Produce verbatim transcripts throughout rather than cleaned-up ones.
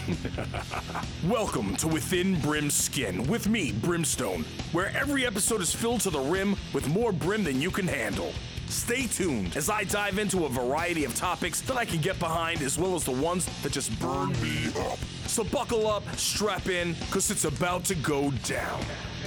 Welcome to Within Brim's Skin with me, Brimstone, where every episode is filled to the rim with more brim than you can handle. Stay tuned as I dive into a variety of topics that I can get behind, as well as the ones that just burn me up. So buckle up, strap in, because it's about to go down.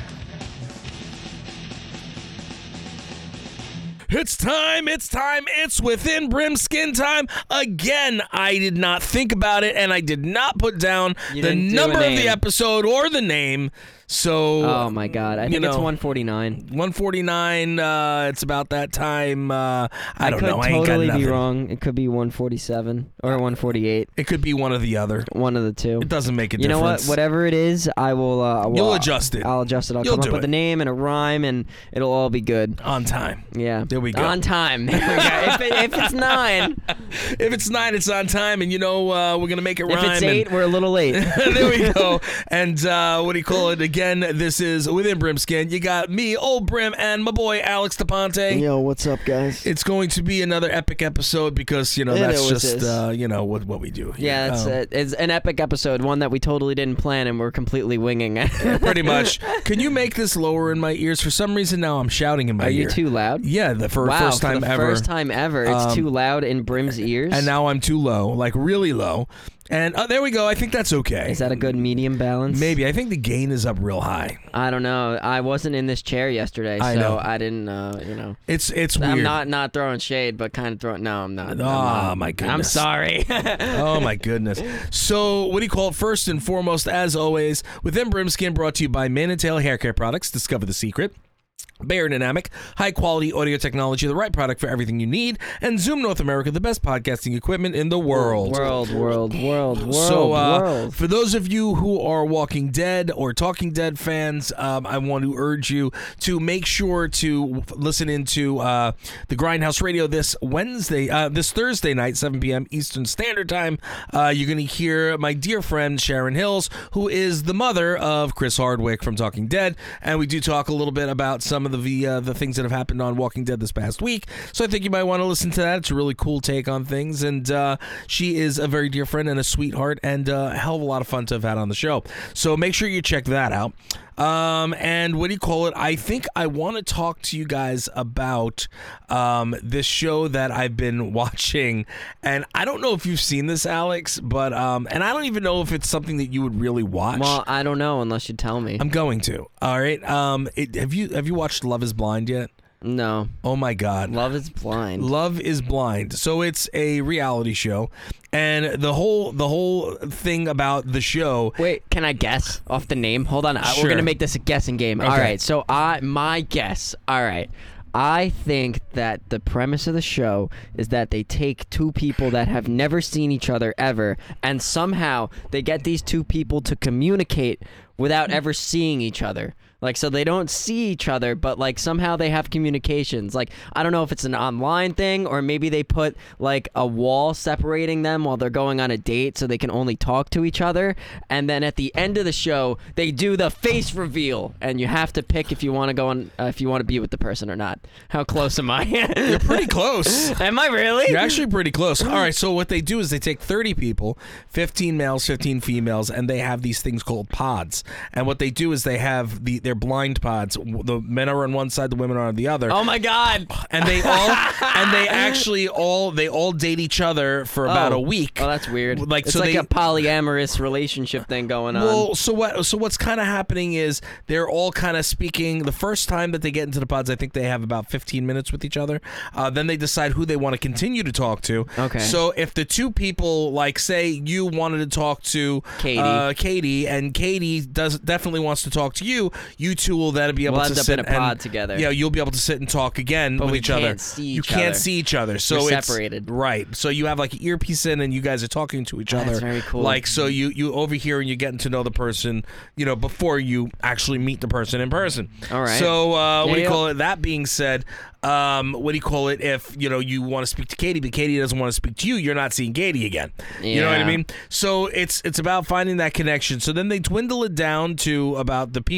It's time, it's time, it's Within Brim Skin time. Again, I did not think about it, and I did not put down You the didn't do number a of the name. episode or the name. So, Oh my god, I you think it's know, one forty-nine. one forty-nine, uh, it's about that time. Uh, I don't could know, I ain't got totally nothing. be wrong. It could be one forty-seven or one forty-eight. It could be one or the other. One of the two. It doesn't make a You know what? difference. Whatever it is, I will. Uh, will You'll adjust it. I'll adjust it. I'll You'll come do up with it. a name and a rhyme, and it'll all be good. On time. Yeah. There we go. On time. There we go. if, it, if it's nine, If it's nine, it's on time, and you know uh, we're gonna make it if rhyme. it's eight, and we're a little late. there we go. And uh, what do you call it? Again, this is Within Brimskin. You got me, Old Brim, and my boy Alex DePonte. Yo, what's up, guys? It's going to be another epic episode because you know It that's always just is. uh, you know what what we do. Yeah, it's, Um, uh, it's an epic episode, one that we totally didn't plan and we're completely winging. pretty much. Can you make this lower in my ears? For some reason now I'm shouting in my Are ear. you too loud? Yeah, the for wow, first time for the ever. first time ever, it's Um, too loud in Brim's ears. And now I'm too low, like really low. And uh, there we go. I think that's okay. Is that a good medium balance? Maybe. I think the gain is up real high. I don't know. I wasn't in this chair yesterday, I so know. I didn't. Uh, you know, It's it's weird. I'm not not throwing shade, but kind of throwing. No, I'm not. I'm Oh, not. my I'm goodness. sorry. Oh my goodness. So what do you call it? First and foremost, as always, Within Brimskin, brought to you by Man and Tail Hair Care Products. Discover the secret. Bayer Dynamic, high quality audio technology, the right product for everything you need, and Zoom North America, the best podcasting equipment in the world. World, world, world, world, So, uh, world. for those of you who are Walking Dead or Talking Dead fans, um, I want to urge you to make sure to listen into uh, the Grindhouse Radio this Wednesday, uh, this Thursday night, seven p.m. Eastern Standard Time. Uh, you're going to hear my dear friend Sharon Hills, who is the mother of Chris Hardwick from Talking Dead, and we do talk a little bit about some of the uh, the things that have happened on Walking Dead this past week. So I think you might want to listen to that. It's a really cool take on things, and uh, she is a very dear friend and a sweetheart, and uh, a hell of a lot of fun to have had on the show. So make sure you check that out. Um, and what do you call it? I think I want to talk to you guys about um, this show that I've been watching, and I don't know if you've seen this, Alex, but um, and I don't even know if it's something that you would really watch. Well, I don't know unless you tell me. I'm going to. All right. Um, it, have you have you watched Love Is Blind yet? No. Oh my God. Love is blind. Love is Blind. So it's a reality show, and the whole the whole thing about the show. Wait, can I guess off the name? Hold on. I- Sure. We're gonna make this a guessing game. All Okay. right. So I my guess. All right. I think that the premise of the show is that they take two people that have never seen each other ever, and somehow they get these two people to communicate without ever seeing each other. Like, so they don't see each other, but, like, somehow they have communications. Like, I don't know if it's an online thing, or maybe they put, like, a wall separating them while they're going on a date so they can only talk to each other. And then at the end of the show, they do the face reveal, and you have to pick if you want to go on, uh, if you want to be with the person or not. How close am I? You're pretty close. Am I really? You're actually pretty close. All right, so what they do is they take thirty people, fifteen males, fifteen females, and they have these things called pods. And what they do is they have the they're blind pods. The men are on one side, the women are on the other. Oh my God! And they all and they actually all they all date each other for about Oh. a week. Oh, that's weird. Like, it's so like they- a polyamorous relationship thing going on. Well, so what? So what's kind of happening is they're all kind of speaking. The first time that they get into the pods, I think they have about fifteen minutes with each other. Uh, then they decide who they want to continue to talk to. Okay. So if the two people, like, say you wanted to talk to Katie. uh, Katie, and Katie does definitely wants to talk to you, you two will then be able We'll to end up sit in a pod and, together. Yeah, you'll be able to sit and talk again But with we each can't other. see you each can't other. see each other, so We're it's separated. right. So you have like an earpiece in, and you guys are talking to each That's other. very cool. Like, so you you overhear and you're getting to know the person, you know, before you actually meet the person in person. All right. So uh, what Yeah, do you yeah. call it? That being said, um, what do you call it? If you know you want to speak to Katie, but Katie doesn't want to speak to you, you're not seeing Katie again. You know what I Yeah. mean? So it's it's about finding that connection. So then they dwindle it down to about the people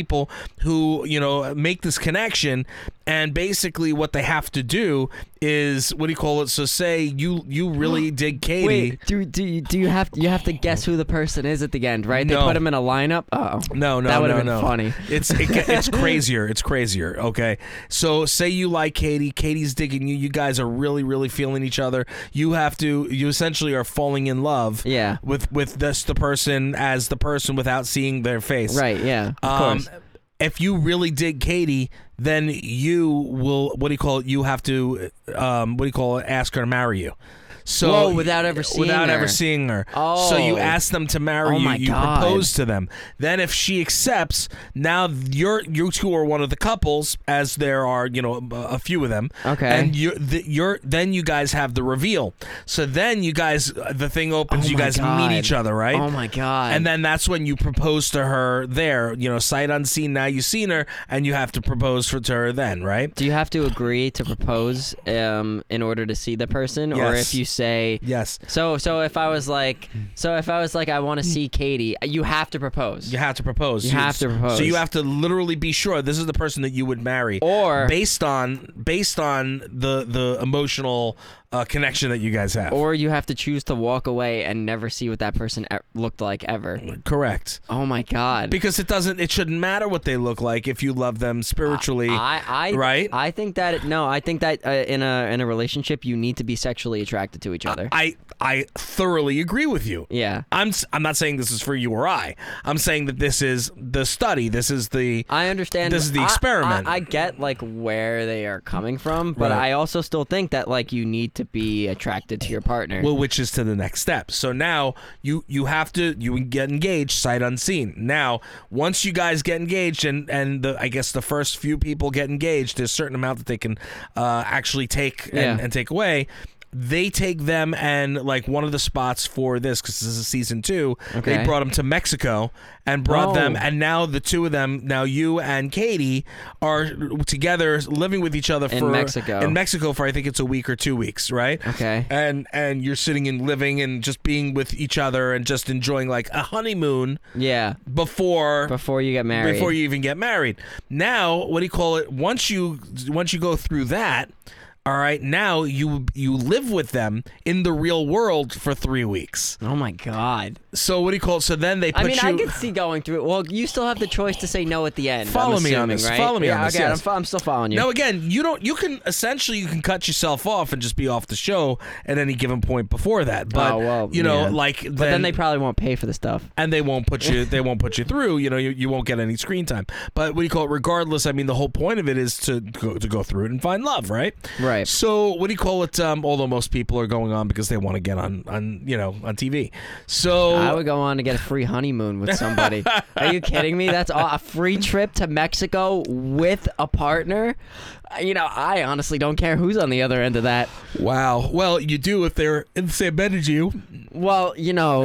who, you know, make this connection, and basically what they have to do is, what do you call it? So say you you really dig Katie. Wait, do do you, do you have you have to guess who the person is at the end, right? They No. put him in a lineup. Oh, No, no, that would no, have been no. funny. It's it, ge- it's crazier. It's crazier. Okay, so say you like Katie. Katie's digging you. You guys are really, really feeling each other. You have to. You essentially are falling in love. Yeah. With with this the person as the person without seeing their face. Right? Yeah. Of Um, course. if you really dig Katie, then you will. What do you call it? You have to. Um, what do you call it? Ask her to marry you. So Whoa, without ever seeing without her. ever seeing her. Oh. So you ask them to marry Oh you. my You God. propose to them. Then if she accepts, now you're you two are one of the couples, as there are you know a, a few of them. Okay. And you the, you're then you guys have the reveal. So then you guys the thing opens. Oh you my guys God. meet each other, right? Oh my God. And then that's when you propose to her there, you know, sight unseen. Now you've seen her, and you have to propose for to her then, right? do you have to agree to propose um, in order to see the person, or Yes. if you say Yes. so? So if I was like, so if I was like, I want to see Katie, you have to propose. You have to propose. You have to propose. So you have to literally be sure this is the person that you would marry, Or based on based on the the emotional uh, connection that you guys have. or you have to choose to walk away and never see what that person e- looked like ever. Correct. Oh my God. Because it doesn't. It shouldn't matter what they look like if you love them spiritually. I, I, right? I think that no, I think that uh, in a in a relationship you need to be sexually attracted to each other. I I thoroughly agree with you. yeah. I'm s- I'm not saying this is for you or I. I'm saying that this is the study. This is the I understand. This is the I- experiment. I, I get like where they are coming from, but Right. I also still think that like you need to be attracted to your partner. well, which is to the next step. So now you you have to you get engaged sight unseen. Now once you guys get engaged and and the I guess the first few people get engaged, there's a certain amount that they can uh, actually take and, Yeah. and take away. They take them and like one of the spots for this because this is season two. Okay. They brought them to Mexico and brought Oh. them, and now the two of them, now you and Katie, are together living with each other In for Mexico. in Mexico for I think it's a week or two weeks, right? Okay. And and you're sitting and living and just being with each other and just enjoying like a honeymoon Yeah. before Before you get married. before you even get married. Now, what do you call it? Once you once you go through that. All right, now you you live with them in the real world for three weeks. Oh my God. So what do you call it? So then they put I mean, you. I could see going through it. Well, you still have the choice to say no at the end. Follow I'm me on assuming, this. Right? Follow me yeah, on this, Okay, yes. I'm, fo- I'm still following you. Now again, you don't. You can essentially you can cut yourself off and just be off the show at any given point before that. But Oh, well, you know, yeah. like but then they probably won't pay for the stuff. and they won't put you they won't put you through. You know, you, you won't get any screen time. But what do you call it? Regardless, I mean, the whole point of it is to go to go through it and find love, right? Right. So what do you call it? Um, although most people are going on because they want to get on on you know on T V. So I would go on to get a free honeymoon with somebody. Are you kidding me? That's all, a free trip to Mexico with a partner. Uh, You know, I honestly don't care who's on the other end of that. wow. Well, you do if they're in the same bed as you. Well, you know,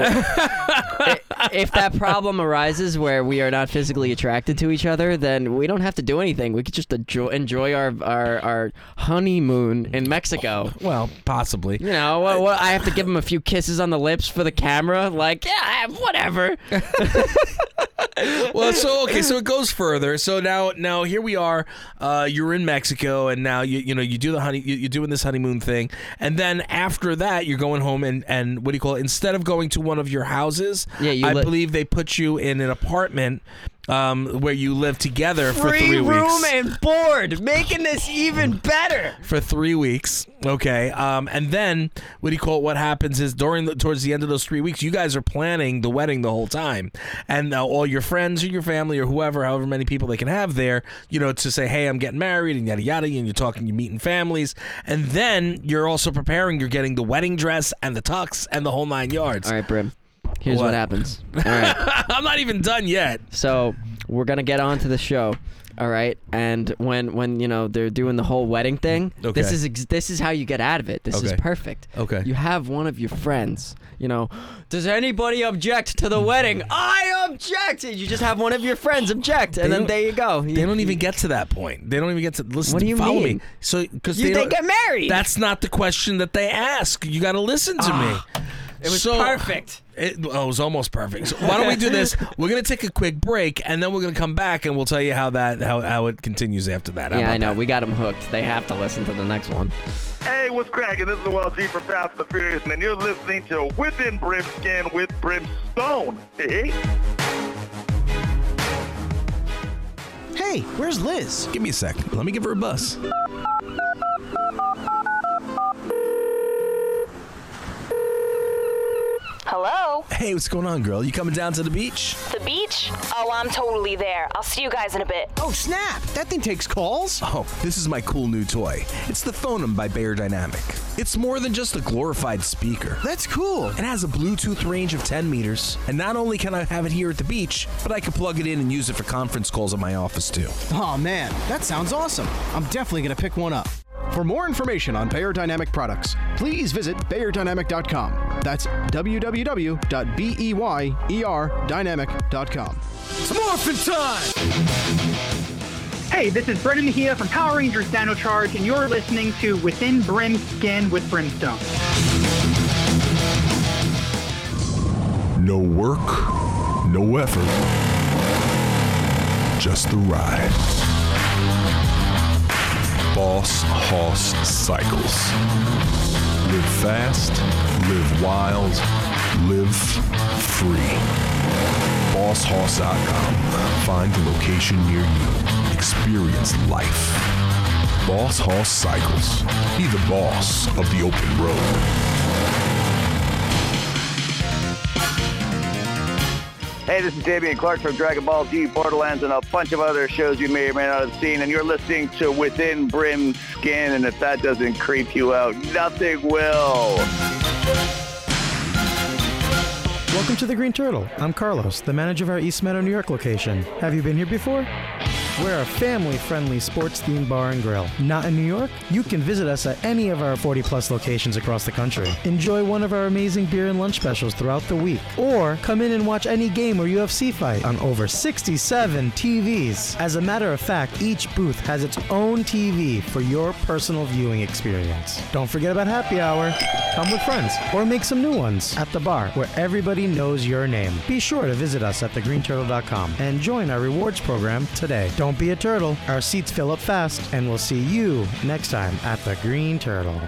i- if that problem arises where we are not physically attracted to each other, then we don't have to do anything. We could just enjoy, enjoy our, our our honeymoon in Mexico. Well, possibly. You know, what, what, I have to give him a few kisses on the lips for the camera. Like, yeah, whatever. Well, so okay, so it goes further. So now, now here we are. Uh, you're in Mexico, and now you you know you do the honey, you, you're doing this honeymoon thing, and then after that, you're going home and and what do you call it? Instead of going to one of your houses, Yeah, you I li- believe they put you in an apartment. Um, where you live together for Free three room weeks. and board, making this even better. For three weeks, okay. Um, and then what do you call it? What happens is during the, towards the end of those three weeks, you guys are planning the wedding the whole time, and uh, all your friends or your family or whoever, however many people they can have there, you know, to say, hey, I'm getting married and yada yada, and you're talking, you're meeting families, and then you're also preparing. You're getting the wedding dress and the tux and the whole nine yards. All right, Brim. Here's what, What? happens. All right. I'm not even done yet. So we're gonna get on to the show, all right? And when when you know they're doing the whole wedding thing, Okay. this is ex- this is how you get out of it. This is Okay. perfect. Okay. You have one of your friends. You know, does anybody object to the wedding? I object. You just have one of your friends object, and They then don't- there you go. They don't even get to that point. They don't even get to listen. What do you follow mean? me. So because You they, they don't- get married. That's not the question that they ask. You got to listen to me. It was So- perfect. It, oh, it was almost perfect. So why don't we do this? We're gonna take a quick break, and then we're gonna come back, and we'll tell you how that how, how it continues after that. How Yeah, about I know. that? We got them hooked. They have to listen to the next one. Hey, what's cracking? This is Will G from Fast and the Furious, and you're listening to Within Brimskin with Brimstone. Hey. Hey, where's Liz? Give me a second. Let me give her a buzz. Hello? Hey, what's going on, girl? You coming down to the beach? The beach? Oh, I'm totally there. I'll see you guys in a bit. Oh, snap! That thing takes calls? Oh, this is my cool new toy. It's the Phonem by Beyerdynamic. It's more than just a glorified speaker. That's cool. It has a Bluetooth range of ten meters, and not only can I have it here at the beach, but I can plug it in and use it for conference calls at my office too. Oh, man, that sounds awesome. I'm definitely going to pick one up. For more information on Beyerdynamic products, please visit Beyerdynamic dot com. That's w w w dot beyer dynamic dot com. It's morphin' time! Hey, this is Brendan Mejia from Power Rangers Dino Charge, and you're listening to Within Brimskin with Brimstone. No work, no effort, just the ride. Boss Hoss Cycles. Live fast, live wild, live free. boss hoss dot com. Find the location near you. Experience life. Boss Hoss Cycles. Be the boss of the open road. Hey, this is Damian Clark from Dragon Ball Z, Borderlands, and a bunch of other shows you may or may not have seen, and you're listening to Within Brimskin, and if that doesn't creep you out, nothing will. Welcome to the Green Turtle. I'm Carlos, the manager of our East Meadow, New York location. Have you been here before? We're a family-friendly sports-themed bar and grill. Not in New York? You can visit us at any of our forty-plus locations across the country. Enjoy one of our amazing beer and lunch specials throughout the week. Or come in and watch any game or U F C fight on over sixty-seven T Vs. As a matter of fact, each booth has its own T V for your personal viewing experience. Don't forget about happy hour. Come with friends or make some new ones at the bar where everybody knows your name. Be sure to visit us at the green turtle dot com and join our rewards program today. Don't be a turtle. Our seats fill up fast, and we'll see you next time at the Green Turtle.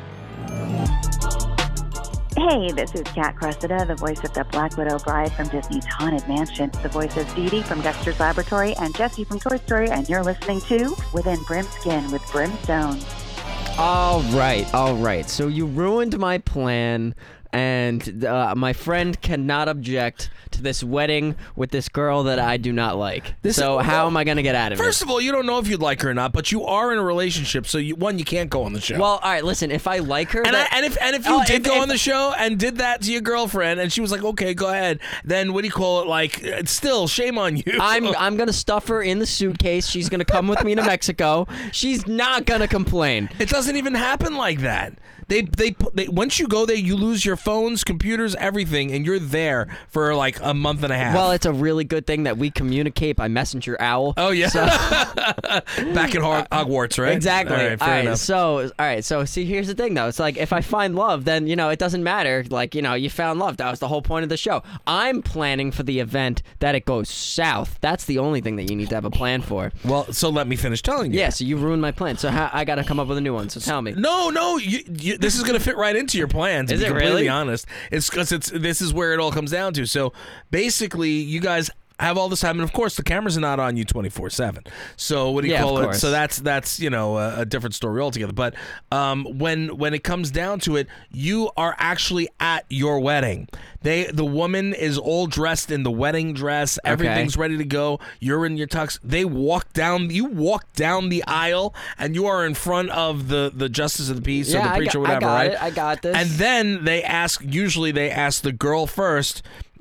Hey, this is Kat Cressida, the voice of the Black Widow Bride from Disney's Haunted Mansion, the voice of Dee Dee from Dexter's Laboratory, and Jessie from Toy Story, and you're listening to Within Brimskin with Brimstone. All right, all right. So you ruined my plan, and uh, my friend cannot object to this wedding with this girl that I do not like. This- so how well, am I going to get out of it? First of all, you don't know if you'd like her or not, but you are in a relationship, so you, one, you can't go on the show. Well, all right, listen, if I like her... and, I, that- and if and if you Oh, did if- go if- on the show and did that to your girlfriend, and she was like, "Okay, go ahead," then what do you call it? Like, it's still shame on you. I'm I'm gonna stuff her in the suitcase. She's gonna come with me to Mexico. She's not gonna complain. It doesn't even happen like that. They, they they once you go there, you lose your phones, computers, everything, and you're there for like a month and a half. Well, it's a really good thing that we communicate by messenger owl. oh yeah, So- back at Hog- Hogwarts, right? Exactly. All right, fair all right, enough. so all right, so see, here's the thing though. It's like if I find love, then you know it doesn't matter. Like you know, you found love. That was the whole point of the show. I'm planning for the event that it goes south. That's the only thing that you need to have a plan for. Well, so let me finish telling you. Yeah. So you ruined my plan. So how, I got to come up with a new one. So tell me. No, no, you, you, this is going to fit right into your plans. To Is be it completely really? honest, it's because it's this is where it all comes down to. So basically, you guys have all this time, and of course, the cameras are not on you twenty-four seven. So what do you Yeah, of call it? course. So that's that's you know a, a different story altogether. But um, when when it comes down to it, you are actually at your wedding. They the woman is all dressed in the wedding dress. Everything's ready to go. You're in your tux. They walk down. You walk down the aisle, and you are in front of the the justice of the peace or Yeah, the I preacher, got- I whatever. got right? it. I got this. And then they ask. Usually, they ask the girl first.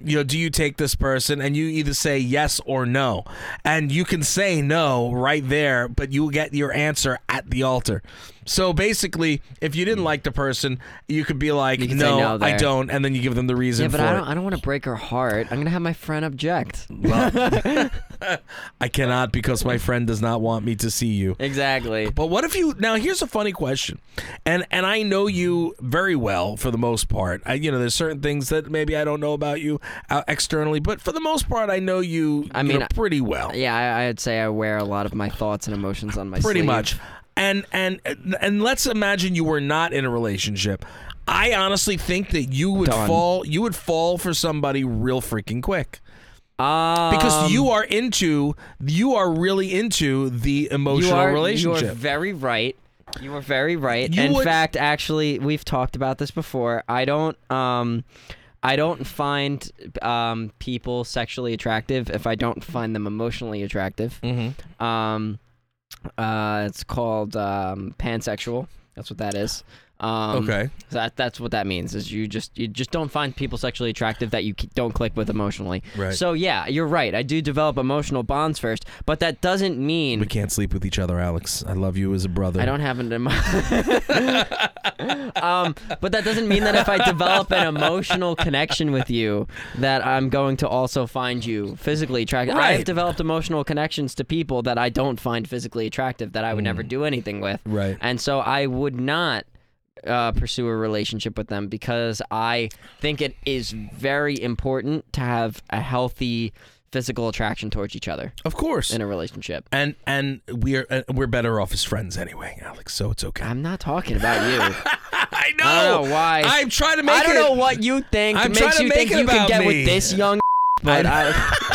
you know, do you take this person? And you either say yes or no. And you can say no right there, but you get your answer at the altar. So basically, if you didn't like the person, you could be like, You can no, say no I there. don't, and then you give them the reason Yeah, but for I it. don't. I don't want to break her heart. I'm gonna have my friend object. I cannot because my friend does not want me to see you. Exactly. But what if you now? Here's a funny question, and and I know you very well for the most part. I, you know, there's certain things that maybe I don't know about you uh, externally, but for the most part, I know you. I you mean, know, pretty well. Yeah, I, I'd say I wear a lot of my thoughts and emotions on my Pretty sleeve. much. And and and let's imagine you were not in a relationship. I honestly think that you would Done. fall. You would fall for somebody real freaking quick. Um, Because you are into, you are really into the emotional you are, relationship. You are very right. You are very right. You In would- fact, actually, we've talked about this before. I don't. Um, I don't find um, people sexually attractive if I don't find them emotionally attractive. Mm-hmm. Um, uh, it's called um, pansexual. That's what that is. Um, Okay. That that's what that means. Is you just you just don't find people sexually attractive that you c- don't click with emotionally. Right. So yeah, you're right. I do develop emotional bonds first, but that doesn't mean We can't sleep with each other, Alex. I love you as a brother. I don't have an emo- um, but that doesn't mean that if I develop an emotional connection with you, that I'm going to also find you physically attractive. Right. I've developed emotional connections to people that I don't find physically attractive, that I would never do anything with. Right. And so I would not uh, pursue a relationship with them because I think it is very important to have a healthy physical attraction towards each other Of course. in a relationship. And and we're uh, we're better off as friends anyway, Alex. So it's okay. I'm not talking about you. I know. I don't know why. I'm trying to make I don't it. know what you think I'm makes trying to you make think it you can about get me. with this young, but I,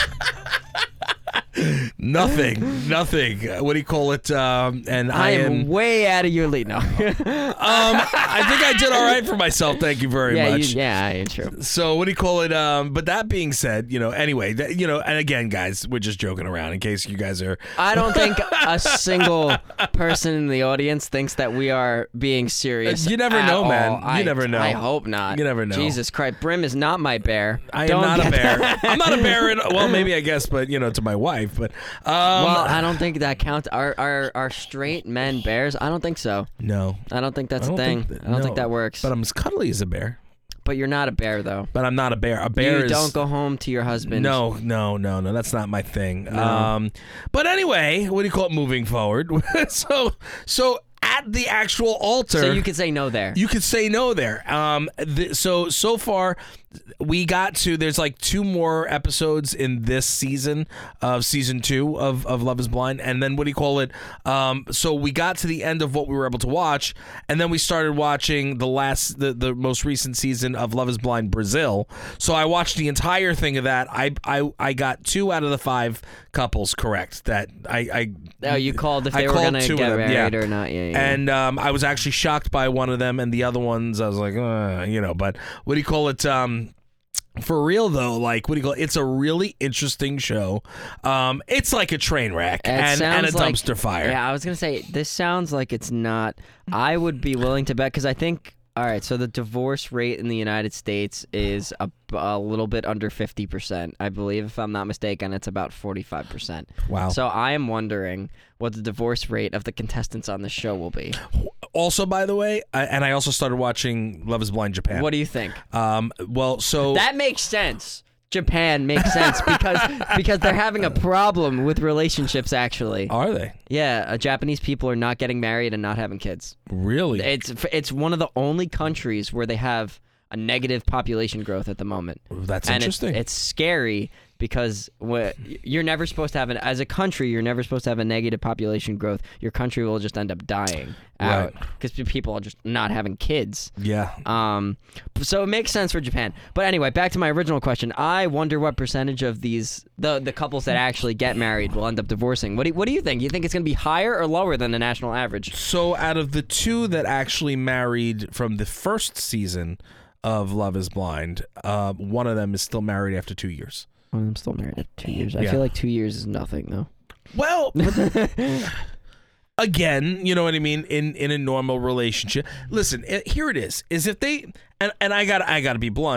Nothing. Nothing. What do you call it? Um, and I, I am am. way out of your league now. Um, I think I did all right for myself. Thank you very yeah, much. you, yeah, it's true. So what do you call it? Um, but that being said, you know, anyway, that, you know, and again, guys, we're just joking around in case you guys are. I don't think a single person in the audience thinks that we are being serious. You never at know, all. man. You I, never know. I hope not. You never know. Jesus Christ, Brim is not my bear. I am Don't not a get bear. that. I'm not a bear. In, well, maybe I guess, but you know, to my wife. But um, well, I don't think that counts. Are are are straight men bears? I don't think so. no, I don't think that's I don't a thing. think that- I don't no. think that works. But I'm as cuddly as a bear. But you're not a bear, though. But I'm not a bear. A bear you is. don't go home to your husband. No, no, no, no. That's not my thing. No. Um, but anyway, what do you call it? Moving forward. so, so at the actual altar, So you could say no there. you could say no there. Um, th- so so far, we got to. There's like two more episodes in this season of season two of, of Love Is Blind, and then what do you call it? Um, so we got to the end of what we were able to watch, and then we started watching the last, the, the most recent season of Love Is Blind Brazil. So I watched the entire thing of that. I I, I got two out of the five couples correct. That I I Oh, you called if I they were called gonna two of get them, married yeah. or not? Yeah, yeah. And um, I was actually shocked by one of them, and the other ones I was like, uh, you know. But what do you call it? Um, for real though, like what do you call it? It's a really interesting show. Um, it's like a train wreck It and, and a sounds like- dumpster fire. Yeah, I was gonna say this sounds like it's not. I would be willing to bet because I think. All right, so the divorce rate in the United States is a, a little bit under fifty percent. I believe, if I'm not mistaken, it's about forty-five percent. Wow. So I am wondering what the divorce rate of the contestants on the show will be. Also, by the way, I, and I also started watching Love Is Blind Japan. What do you think? Um, well, so That makes sense. Japan makes sense because because they're having a problem with relationships. Actually, are they yeah, uh, Japanese people are not getting married and not having kids. really? It's it's one of the only countries where they have a negative population growth at the moment. That's and interesting. It's, it's scary because what, you're never supposed to have an as a country. You're never supposed to have a negative population growth. Your country will just end up dying out because people are just not having kids. yeah. Um, so it makes sense for Japan. But anyway, back to my original question. I wonder what percentage of these the the couples that actually get married will end up divorcing. What do you, what do you think? You think it's going to be higher or lower than the national average? So out of the two that actually married from the first season of Love Is Blind, uh, one of them is still married after two years. I'm still married at two years. I Yeah. feel like two years is nothing though. Well, again, you know what I mean, in in a normal relationship. Listen, eh, here it is. Is if they and, and I got I got to be blunt.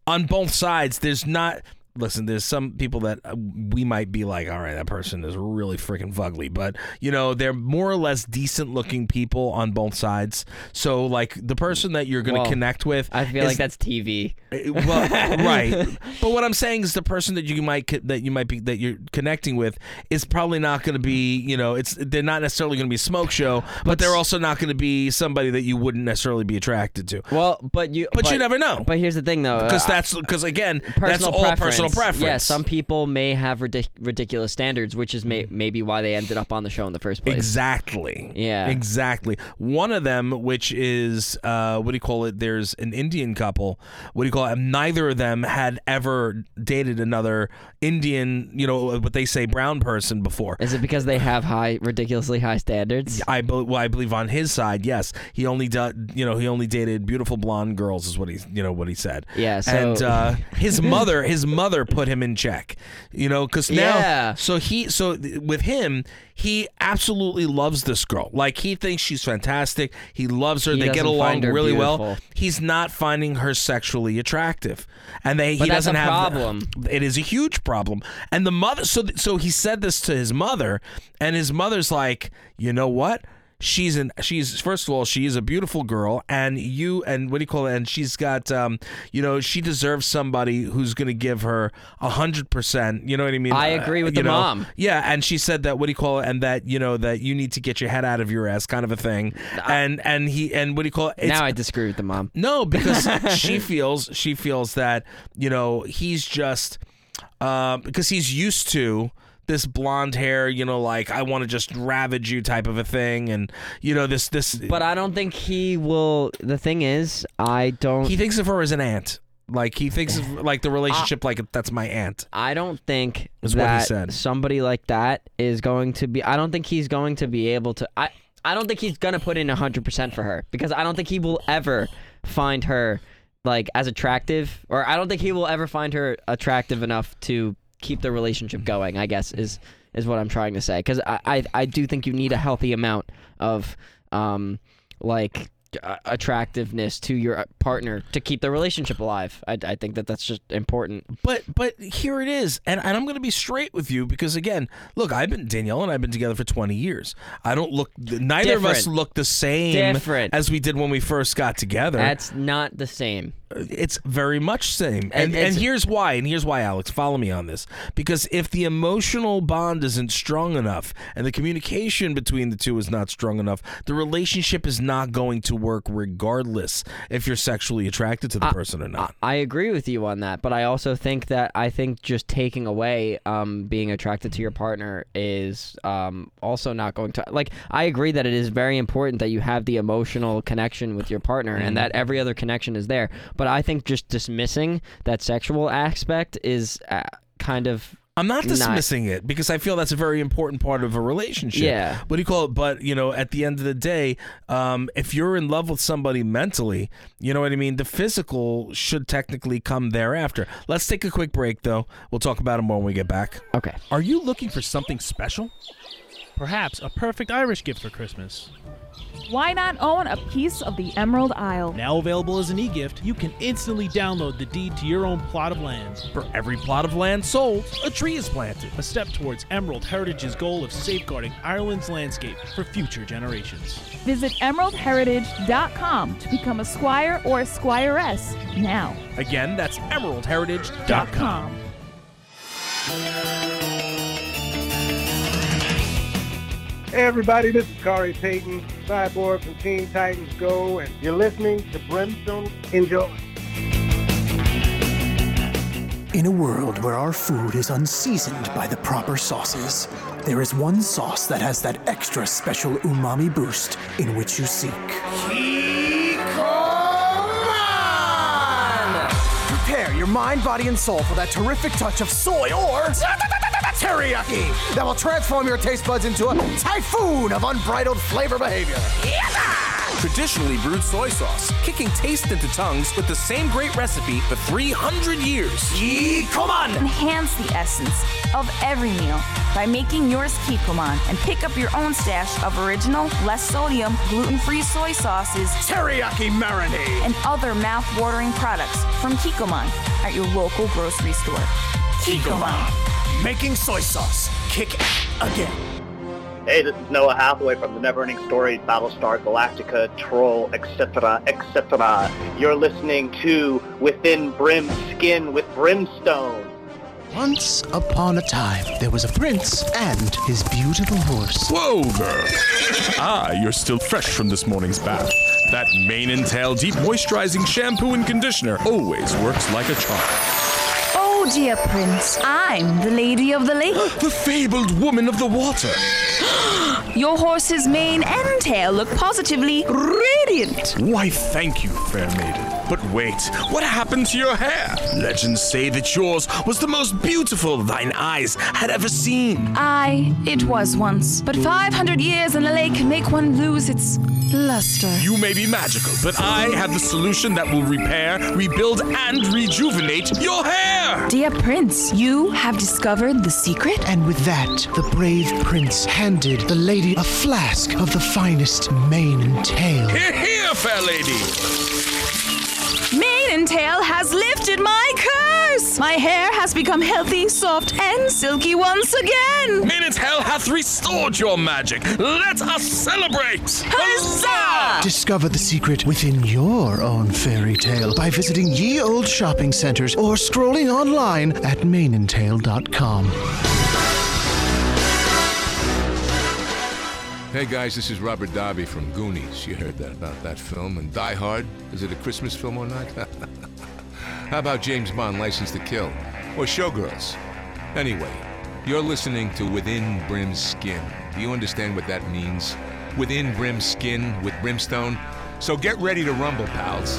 on both sides, there's not. Listen, there's some people that we might be like, all right, that person is really freaking fugly. But, you know, they're more or less decent-looking people on both sides. So, like, the person that you're going to Well, connect with... I feel is, like that's T V. Well, right. But what I'm saying is the person that you might that you might be that you're connecting with is probably not going to be, you know, it's they're not necessarily going to be a smoke show, but, But they're s- also not going to be somebody that you wouldn't necessarily be attracted to. Well, but you... But, you never know. But here's the thing, though. Because uh, that's because again, that's personal all preference. personal preference. Yeah, some people may have ridic- ridiculous standards, which is may- maybe why they ended up on the show in the first place. Exactly. Yeah. Exactly. One of them, which is uh, what do you call it? There's an Indian couple. What do you call it? Neither of them had ever dated another Indian, you know, what they say brown person before. Is it because they have high, ridiculously high standards? I be- well, I believe on his side, yes, he only did, you know, he only dated beautiful blonde girls, is what he, you know, what he said. Yeah. So And uh, his mother, his mother put him in check, you know, because now, Yeah. so he, so th- with him, he absolutely loves this girl. Like he thinks she's fantastic. He loves her. He they get doesn't along find her really well. beautiful. He's not finding her sexually attractive, and they But he that's doesn't a have problem. It is a huge problem. And the mother, so so he said this to his mother, and his mother's like, you know what? She's an she's first of all she's a beautiful girl, and you and what do you call it? And she's got um you know she deserves somebody who's going to give her a hundred percent. You know what I mean? I agree with Uh, you the know? mom. Yeah, and she said that what do you call it? And that you know that you need to get your head out of your ass, kind of a thing. And and he and what do you call it? It's, now I disagree with the mom. no, because she feels she feels that you know he's just uh, because he's used to this blonde hair, you know, like I want to just ravage you type of a thing, and you know this this. But I don't think he will. The thing is, I don't. He thinks of her as an aunt. Like he thinks of like the relationship like that's my aunt. I don't think Is what he that said. somebody like that is going to be. I don't think he's going to be able to. I. I don't think he's gonna put in a hundred percent for her because I don't think he will ever find her like as attractive, or I don't think he will ever find her attractive enough to keep the relationship going, I guess is is what I'm trying to say, because I, I I do think you need a healthy amount of um like uh, attractiveness to your partner to keep the relationship alive. I, I think that that's just important. But but here it is, and, and I'm going to be straight with you because again, look, I've been Danielle and I've been together for twenty years. I don't look, neither of us Different. look the same Different. as we did when we first got together. That's not the same. It's very much same. And And and it's- here's why. And here's why, Alex. Follow me on this. Because if the emotional bond isn't strong enough and the communication between the two is not strong enough, the relationship is not going to work regardless if you're sexually attracted to the person or not. I agree with you on that, but I also think that I think just taking away um, being attracted to your partner is um, also not going to like. I agree that it is very important that you have the emotional connection with your partner and that every other connection is there. But I think just dismissing that sexual aspect is uh, kind of. I'm not dismissing it because I feel that's a very important part of a relationship. Yeah. What do you call it? But, you know, at the end of the day, um, if you're in love with somebody mentally, you know what I mean? The physical should technically come thereafter. Let's take a quick break, though. We'll talk about it more when we get back. Okay. Are you looking for something special? Perhaps a perfect Irish gift for Christmas. Why not own a piece of the Emerald Isle? Now available as an e-gift, you can instantly download the deed to your own plot of land. For every plot of land sold, a tree is planted. A step towards Emerald Heritage's goal of safeguarding Ireland's landscape for future generations. Visit emerald heritage dot com to become a squire or a squiress now. Again, that's emerald heritage dot com. Hey everybody, this is Corey Payton, Cyborg from Teen Titans Go, and you're listening to Brimstone. Enjoy. In a world where our food is unseasoned by the proper sauces, there is one sauce that has that extra special umami boost in which you seek. Prepare your mind, body, and soul for that terrific touch of soy or teriyaki that will transform your taste buds into a typhoon of unbridled flavor behavior. Traditionally brewed soy sauce, kicking taste into tongues with the same great recipe for three hundred years. Kikkoman! Enhance the essence of every meal by making yours Kikkoman and pick up your own stash of original, less sodium, gluten-free soy sauces, teriyaki marinade, and other mouth-watering products from Kikkoman at your local grocery store. Kikkoman. Making soy sauce. Kick again. Hey, this is Noah Hathaway from the Neverending Stories, Battlestar Galactica, Troll, et cetera, et cetera. You're listening to Within Brim's Skin with Brimstone. Once upon a time, there was a prince and his beautiful horse. Whoa, girl. Ah, you're still fresh from this morning's bath. That mane and tail deep moisturizing shampoo and conditioner always works like a charm. Oh, dear Prince, I'm the Lady of the Lake. The fabled woman of the water. Your horse's mane and tail look positively radiant. Why, thank you, fair maiden. But wait, what happened to your hair? Legends say that yours was the most beautiful thine eyes had ever seen. Aye, it was once. But five hundred years in a lake can make one lose its luster. You may be magical, but I have the solution that will repair, rebuild, and rejuvenate your hair! Dear Prince, you have discovered the secret? And with that, the brave prince handed the lady a flask of the finest mane and tail. Here, here, fair lady! Mane and tail has lifted my curse! My hair has become healthy, soft, and silky once again! Mane and tail hath restored your magic! Let us celebrate! Huzzah! Discover the secret within your own fairy tale by visiting ye old shopping centers or scrolling online at mane and tail dot com. Hey guys, this is Robert Darby from Goonies. You heard that about that film. And Die Hard, is it a Christmas film or not? How about James Bond, License to Kill? Or Showgirls? Anyway, you're listening to Within Brim's Skin. Do you understand what that means? Within Brim's Skin with Brimstone? So get ready to rumble, pals.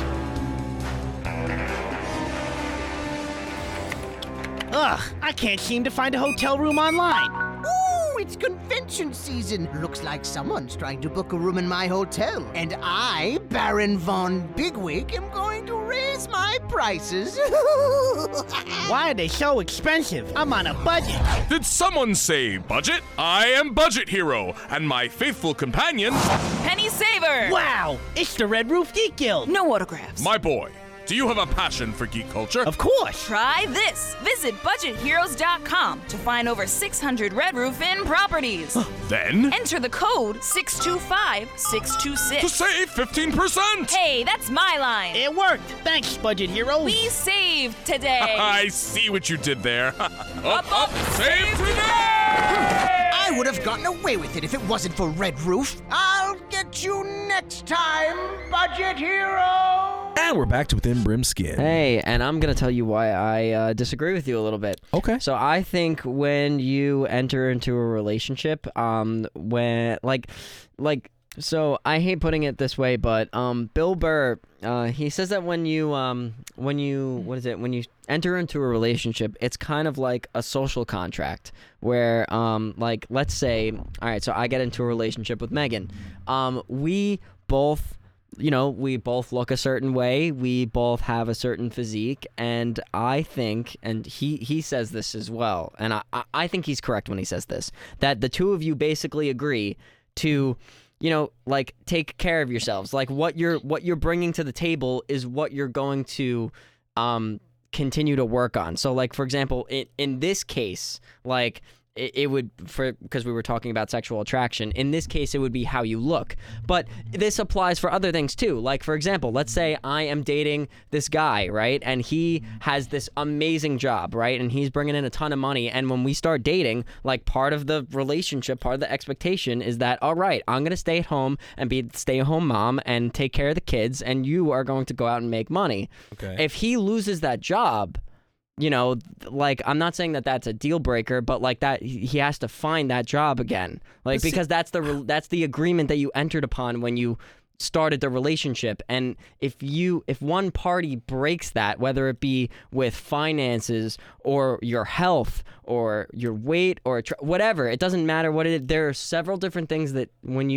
Ugh, I can't seem to find a hotel room online. Ooh, it's convention season. Looks like someone's trying to book a room in my hotel. And I, Baron Von Bigwig, am going to raise my prices. Why are they so expensive? I'm on a budget. Did someone say budget? I am Budget Hero, and my faithful companion... Penny Saver! Wow, it's the Red Roof Geek Guild. No autographs. My boy, do you have a passion for geek culture? Of course. Try this. Visit budget heroes dot com to find over six hundred Red Roof Inn properties. Then? Enter the code six two five six two six. To save fifteen percent! Hey, that's my line. It worked. Thanks, Budget Heroes. We saved today. I see what you did there. up, up, up, save today! I would have gotten away with it if it wasn't for Red Roof. I'll get you next time, Budget Hero! And we're back to Within Brim's Skin. Hey, and I'm going to tell you why I uh, disagree with you a little bit. Okay. So I think when you enter into a relationship, um, when, like, like, so I hate putting it this way, but um, Bill Burr, uh, he says that when you, um, when you, what is it, when you enter into a relationship, it's kind of like a social contract where, um, like, let's say, all right, so I get into a relationship with Megan. Um, we both... You know, we both look a certain way. We both have a certain physique. And I think, and he, he says this as well, and I, I think he's correct when he says this, that the two of you basically agree to, you know, like, take care of yourselves. Like, what you're what you're bringing to the table is what you're going to um, continue to work on. So, like, for example, in, in this case, like... It would, for because we were talking about sexual attraction. In this case, it would be how you look. But this applies for other things too. Like, for example, let's say I am dating this guy, right? And he has this amazing job, right? And he's bringing in a ton of money. And when we start dating, like, part of the relationship, part of the expectation is that, all right, I'm going to stay at home and be the stay-at-home mom and take care of the kids, and you are going to go out and make money. Okay. If he loses that job... You know, like, I'm not saying that that's a deal breaker, but like that, he has to find that job again. Like, see- because that's the that's the agreement that you entered upon when you started the relationship. And if you if one party breaks that, whether it be with finances or your health or your weight or tr- whatever, it doesn't matter what it is. There are several different things that when you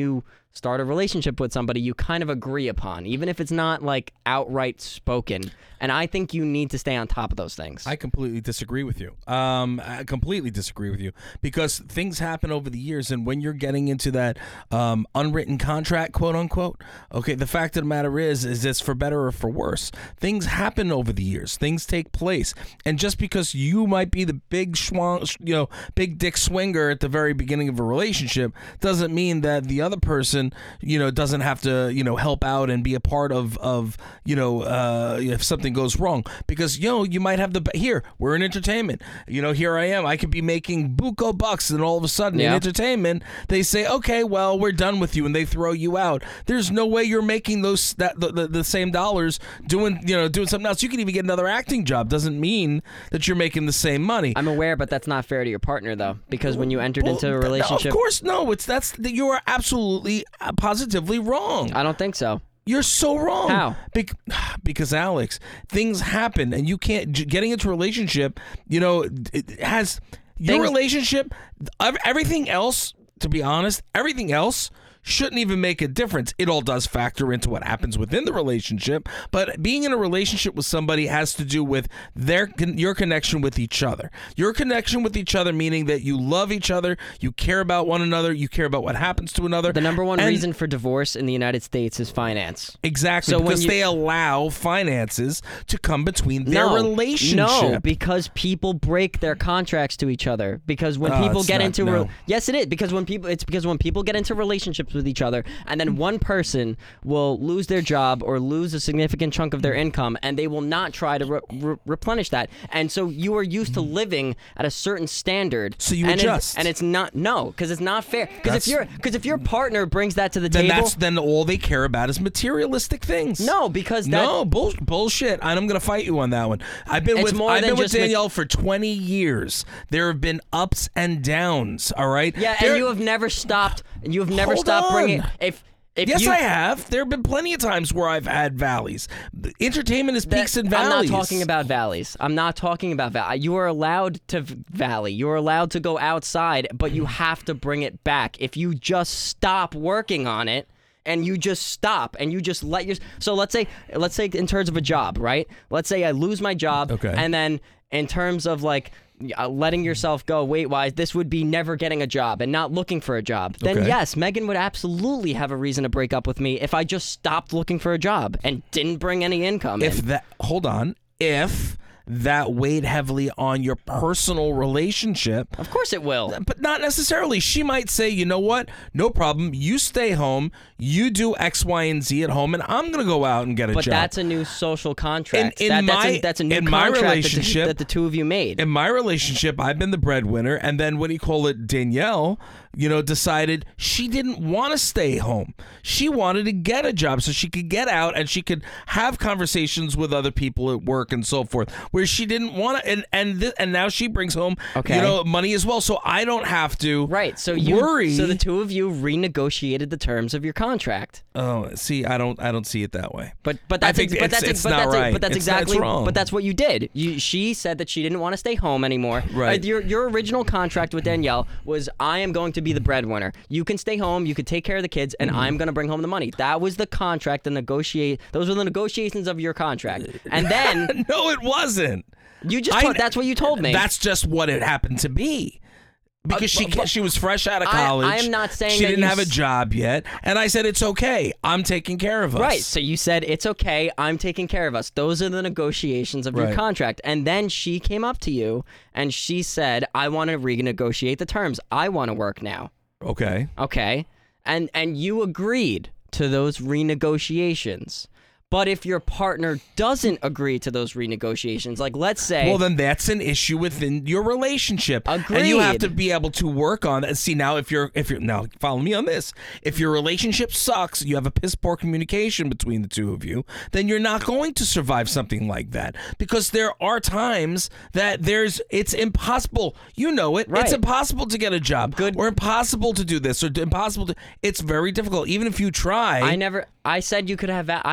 start a relationship with somebody you kind of agree upon, even if it's not like outright spoken. And I think you need to stay on top of those things. I completely disagree with you. Um, I completely disagree with you because things happen over the years, and when you're getting into that um, unwritten contract, quote unquote, okay, the fact of the matter is, is it's for better or for worse. Things happen over the years. Things take place, and just because you might be the big schwang, you know, big dick swinger at the very beginning of a relationship, doesn't mean that the other person, you know, doesn't have to, you know, help out and be a part of, of you know, uh, if something goes wrong, because you know you might have the here we're in entertainment, you know here I am, I could be making buco bucks, and all of a sudden yeah. in entertainment they say, okay, well, we're done with you, and they throw you out. There's no way you're making those that the, the, the same dollars doing you know doing something else. You can even get another acting job. Doesn't mean that you're making the same money. I'm aware, but that's not fair to your partner though, because when you entered well, into a relationship, of course no, it's that's you are absolutely uh, positively wrong. I don't think so. You're so wrong. How? Be- because, Alex, things happen, and you can't... Getting into a relationship, you know, it has... Your Things- relationship, everything else, to be honest, everything else shouldn't even make a difference. It all does factor into what happens within the relationship, but being in a relationship with somebody has to do with their your connection with each other. Your connection with each other, meaning that you love each other, you care about one another, you care about what happens to another. The number one and reason for divorce in the United States is finance. Exactly, So when because you- they allow finances to come between their no, relationship. No, because people break their contracts to each other. Because when Oh, people it's get not- into no. re- yes, it is. Because when people, it's because when people get into relationships with each other, and then one person will lose their job or lose a significant chunk of their income, and they will not try to re- re- replenish that. And so you are used to living at a certain standard. So you and adjust. It's, and it's not no, because it's not fair. Because if That's- your because if your partner brings that to the Then table, that's then all they care about is materialistic things. no, because that, No bull, bullshit. And I'm going to fight you on that one. I've been It's with more I've than been with just ma- Danielle for twenty years. There have been ups and downs. All right. yeah, There- and you have never stopped. You have never Hold stopped bringing. on. If If yes, you, I have. There have been plenty of times where I've had valleys. The entertainment is peaks that- and valleys. I'm not talking about valleys. I'm not talking about valley. You are allowed to v- valley. You are allowed to go outside, but you have to bring it back. If you just stop working on it, and you just stop and you just let your so let's say let's say in terms of a job, right? Let's say I lose my job, Okay. and then in terms of like uh, letting yourself go weight-wise, this would be never getting a job and not looking for a job. Then Okay. yes, Megan would absolutely have a reason to break up with me if I just stopped looking for a job and didn't bring any income If in. that hold on. If that weighed heavily on your personal relationship. Of course it will. But not necessarily. She might say, you know what? No problem. You stay home. You do X, Y, and Z at home, and I'm going to go out and get a But job. that's a new social contract. In- in That- that's, my- a, that's a new in my contract that the- relationship- that the two of you made. In my relationship, I've been the breadwinner, and then what do you call it? Danielle, you know, decided she didn't want to stay home. She wanted to get a job so she could get out and she could have conversations with other people at work and so forth. Where she didn't want to, and and th- and now she brings home, Okay. you know, money as well. So I don't have to, Right. So you worry. So the two of you renegotiated the terms of your contract. Oh, see, I don't, I don't see it that way. But but I that's think ex- but it's- that's it's but not that's right. but that's It's- that's exactly wrong. but that's what you did. You she said that she didn't want to stay home anymore. Right. Uh, your your original contract with Danielle was I am going to be the breadwinner. You can stay home, you could take care of the kids, and Mm-hmm. I'm going to bring home the money. That was the contract, the negotiate. Those were the negotiations of your contract. And then no, it wasn't. You just I- told, that's what you told me. That's just what it happened to be. Because Uh, she but- but- she was fresh out of I- college. I am not saying she that didn't you have a s- job yet, and I said it's okay. I'm taking care of us. Right. So you said it's okay. I'm taking care of us. Those are the negotiations of your Right. contract. And then she came up to you and she said, "I want to renegotiate the terms. I want to work now." Okay. Okay. And and you agreed to those renegotiations. But if your partner doesn't agree to those renegotiations, like let's say, Well, then that's an issue within your relationship, and you have to Agreed. be able to work on it. See, now if you're if you're now follow me on this. If your relationship sucks, you have a piss poor communication between the two of you, then you're not going to survive something like that, because there are times that there's it's impossible. You know it. Right. It's impossible to get a job, Good. or impossible to do this, or impossible to. It's very difficult, even if you try. I never. I said you could have. I allowed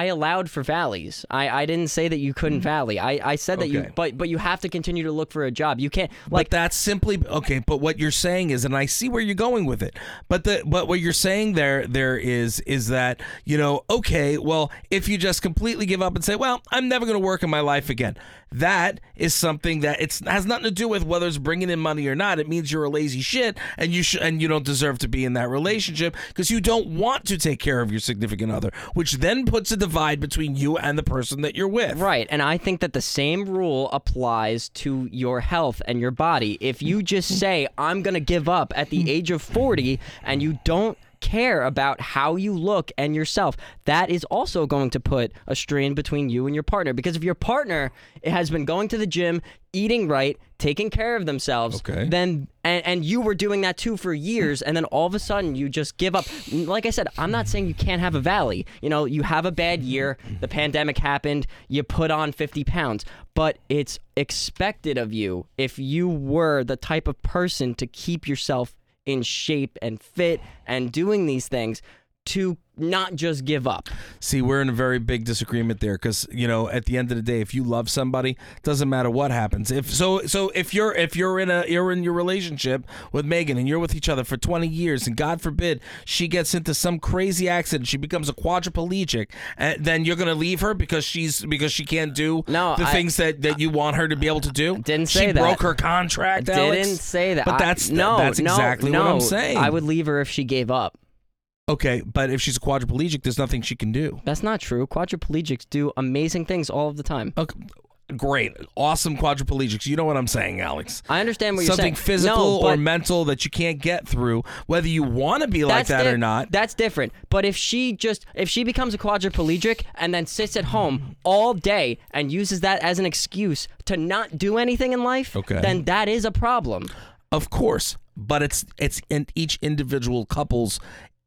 allowed for valleys. I, I didn't say that you couldn't valley. I, I said that you, Okay. but but you have to continue to look for a job. You can't like but that's simply okay. But what you're saying is, and I see where you're going with it. But the but what you're saying there there is is that you know okay, well if you just completely give up and say, well, I'm never going to work in my life again. That is something that it's has nothing to do with whether it's bringing in money or not. It means you're a lazy shit, and you should and you don't deserve to be in that relationship because you don't want to take care of your significant other, which then puts a divide between you and the person that you're with. Right, and I think that the same rule applies to your health and your body. If you just say, I'm going to give up at the age of forty, and you don't care about how you look and yourself, that is also going to put a strain between you and your partner. Because if your partner has been going to the gym, eating right, taking care of themselves, okay. then and, and you were doing that too for years, and then all of a sudden you just give up. Like I said, I'm not saying you can't have a valley. You know, you have a bad year, the pandemic happened, you put on fifty pounds, but it's expected of you, if you were the type of person to keep yourself in shape and fit and doing these things, to not just give up. See, we're in a very big disagreement there because, you know, at the end of the day, if you love somebody, doesn't matter what happens. If so, so if you're if you're in a you're in your relationship with Megan and you're with each other for twenty years, and God forbid she gets into some crazy accident, she becomes a quadriplegic, and then you're gonna leave her because she's because she can't do no, the I, things that, that you want her to be able to do. Didn't she say that. She broke her contract. Alex. Didn't say that. But I, that's no, that's no, exactly no, what I'm saying. I would leave her if she gave up. Okay, but if she's a quadriplegic, there's nothing she can do. That's not true. Quadriplegics do amazing things all of the time. Okay. Great. Awesome quadriplegics. You know what I'm saying, Alex. I understand what you're Something saying. physical no, or mental that you can't get through, whether you want to be like that di- or not. That's different. But if she just, if she becomes a quadriplegic and then sits at home all day and uses that as an excuse to not do anything in life, okay. then that is a problem. Of course. But it's it's in each individual couple's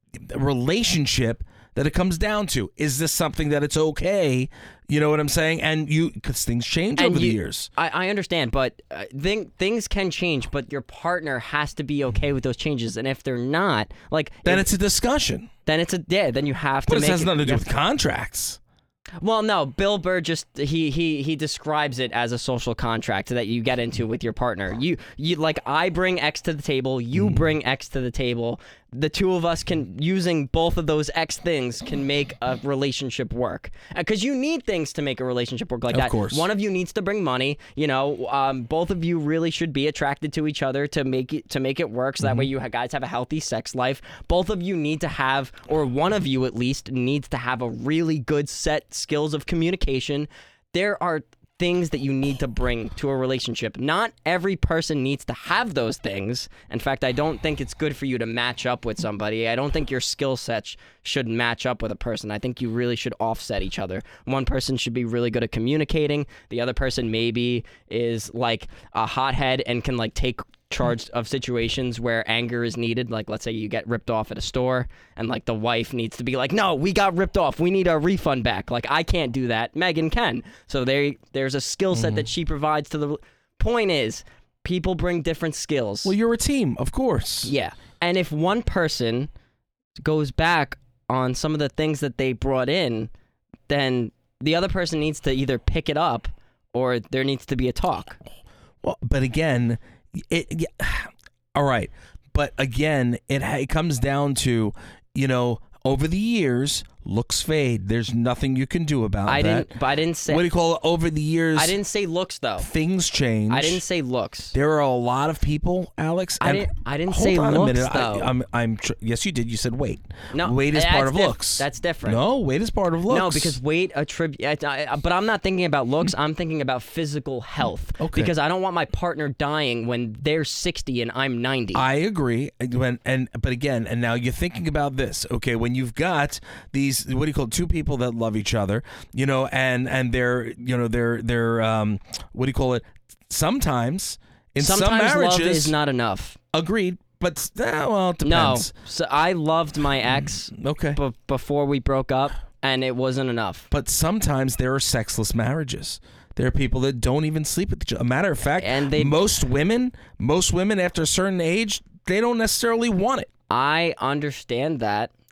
relationship that it comes down to. Is this something that it's okay? You know what I'm saying? And you, because things change And over you- the years. I, I understand, but uh, thing, things can change, but your partner has to be okay with those changes. And if they're not, like... Then if- it's a discussion. Then it's a... Yeah, then you have to But it make has it- nothing to do you with have- contracts. Well, no, Bill Burr just he he he describes it as a social contract that you get into with your partner. You you like I bring X to the table, you bring X to the table. The two of us can, using both of those X things, can make a relationship work. Because you need things to make a relationship work like Of that. course. One of you needs to bring money. You know, um, both of you really should be attracted to each other to make it to make it work. So that way you ha- guys have a healthy sex life. Both of you need to have, or one of you at least needs to have a really good set skills of communication. There are things that you need to bring to a relationship. Not every person needs to have those things. In fact, I don't think it's good for you to match up with somebody. I don't think your skill sets should match up with a person. I think you really should offset each other. One person should be really good at communicating. The other person maybe is like a hothead and can like take charge of situations where anger is needed. Like, let's say you get ripped off at a store and like the wife needs to be like, no, we got ripped off, we need our refund back. Like, I can't do that, Megan can. So there there's a skill set that she provides to the point is people bring different skills. Well, you're a team, of course. Yeah. And if one person goes back on some of the things that they brought in, then the other person needs to either pick it up or there needs to be a talk. Well, but again, it, yeah, all right. But again, it, ha- it comes down to, you know, over the years, looks fade. There's nothing you can do about I that. didn't, but I didn't say. What do you call it? Over the years, I didn't say looks though. things change. I didn't say looks. There are a lot of people, Alex. I and- didn't. I didn't hold say on looks a minute. though. I, I'm. I'm. Tr- yes, you did. You said weight. No, weight is that's part of diff- looks. That's different. No, weight is part of looks. No, because weight attribute. But I'm not thinking about looks. I'm thinking about physical health. Okay. Because I don't want my partner dying when they're sixty and I'm ninety. I agree. When and but again, and now you're thinking about this. Okay, when you've got these, what do you call it, two people that love each other, you know, and and they're, you know, they're they're um, what do you call it? Sometimes in Sometimes some marriages, love is not enough. Agreed. But uh, well, it No, depends. so I loved my ex. Okay. b- before we broke up, and it wasn't enough. But sometimes there are sexless marriages. There are people that don't even sleep with each other. A matter of fact, And they- most women, most women after a certain age, they don't necessarily want it. I understand that.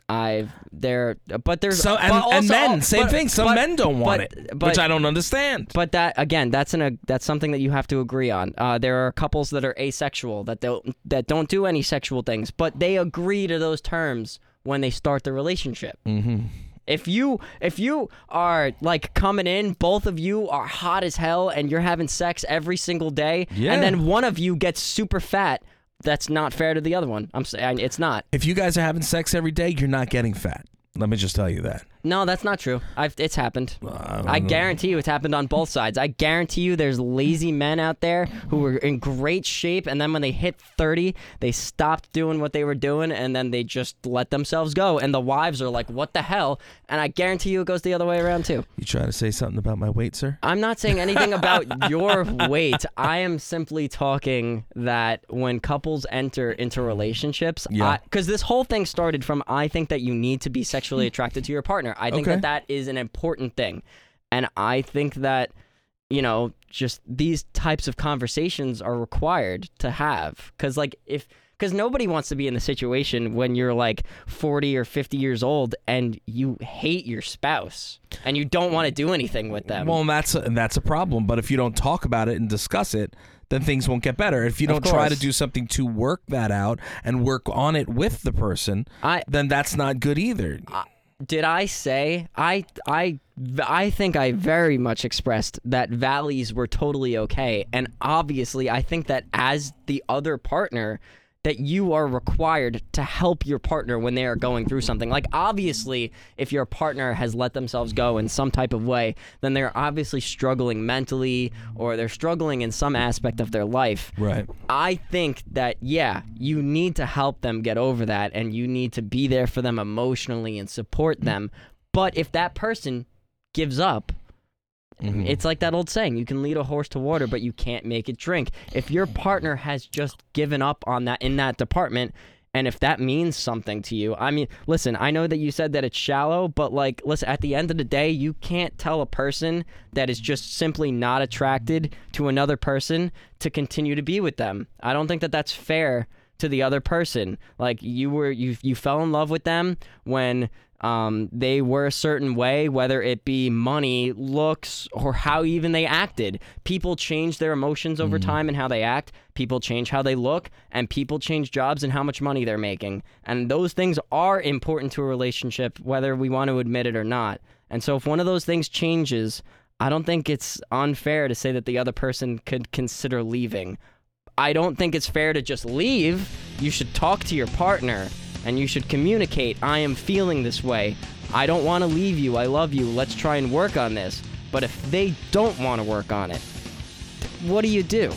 I've there, but there's So and, but also, and men, oh, same but- thing. Some but- men don't want but- it, but- which I don't understand. But that again, that's an a, that's something that you have to agree on. Uh, there are couples that are asexual that don't that don't do any sexual things, but they agree to those terms when they start the relationship. Mm-hmm. If you if you are like coming in, both of you are hot as hell, and you're having sex every single day, Yeah. and then one of you gets super fat, that's not fair to the other one. I'm saying it's not. If you guys are having sex every day, you're not getting fat. Let me just tell you that. No, that's not true. I've, it's happened. I, I guarantee you it's happened on both sides. I guarantee you there's lazy men out there who were in great shape, and then when they hit thirty, they stopped doing what they were doing, and then they just let themselves go. And the wives are like, what the hell? And I guarantee you it goes the other way around, too. You trying to say something about my weight, sir? I'm not saying anything about your weight. I am simply talking that when couples enter into relationships, Yeah. because this whole thing started from I think that you need to be sexually attracted to your partner. I think Okay. that that is an important thing. And I think that, you know, just these types of conversations are required to have. Because, like, if... Because nobody wants to be in the situation when you're like forty or fifty years old and you hate your spouse and you don't want to do anything with them. Well, and that's a, and that's a problem. But if you don't talk about it and discuss it, then things won't get better. If you Of don't try to course. do something to work that out and work on it with the person, I, then that's not good either. I, did I say I I I think I very much expressed that valleys were totally okay, and obviously I think that as the other partner, that you are required to help your partner when they are going through something. Like, obviously, if your partner has let themselves go in some type of way, then they're obviously struggling mentally or they're struggling in some aspect of their life. Right. I think that, yeah, you need to help them get over that, and you need to be there for them emotionally and support them. But if that person gives up, Mm-hmm. it's like that old saying, you can lead a horse to water, but you can't make it drink. If your partner has just given up on that in that department, and if that means something to you, I mean, listen, I know that you said that it's shallow, but like, listen, at the end of the day, you can't tell a person that is just simply not attracted to another person to continue to be with them. I don't think that that's fair to the other person. Like, you were, you, you fell in love with them when um, they were a certain way, whether it be money, looks, or how even they acted. People change their emotions over time and how they act. People change how they look, and people change jobs and how much money they're making. And those things are important to a relationship, whether we want to admit it or not. And so if one of those things changes, I don't think it's unfair to say that the other person could consider leaving. I don't think it's fair to just leave. You should talk to your partner, and you should communicate, I am feeling this way. I don't want to leave you. I love you. Let's try and work on this. But if they don't want to work on it, what do you do?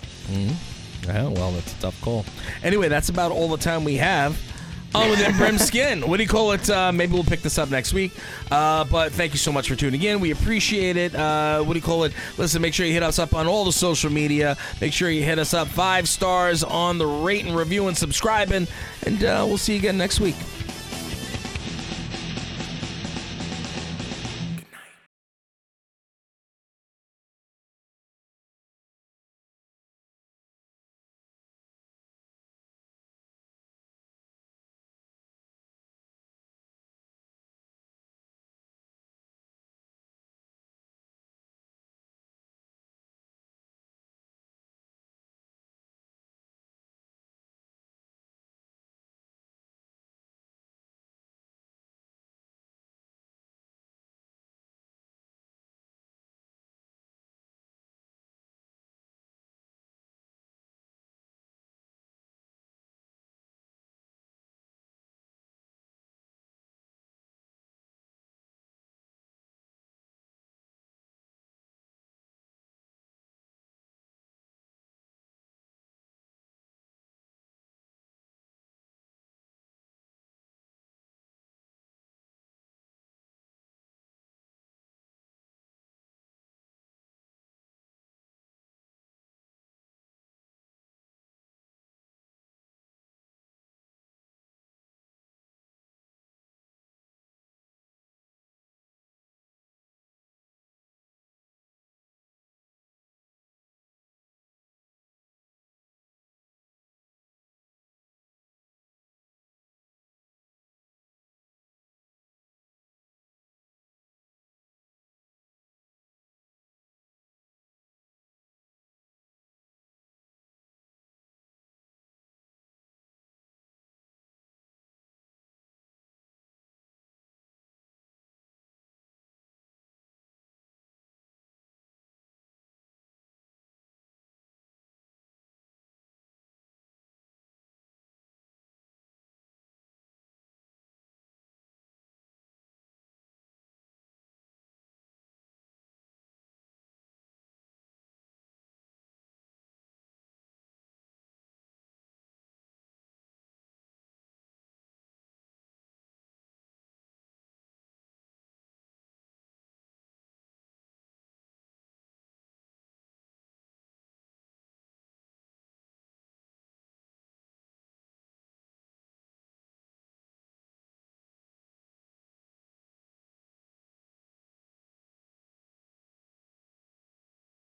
Mm-hmm. Yeah, well, that's a tough call. Anyway, that's about all the time we have on Within Brim Skin. What do you call it? Uh, maybe we'll pick this up next week. Uh, but thank you so much for tuning in. We appreciate it. Uh, what do you call it? Listen, make sure you hit us up on all the social media. Make sure you hit us up five stars on the rate and review and subscribing. And uh, we'll see you again next week.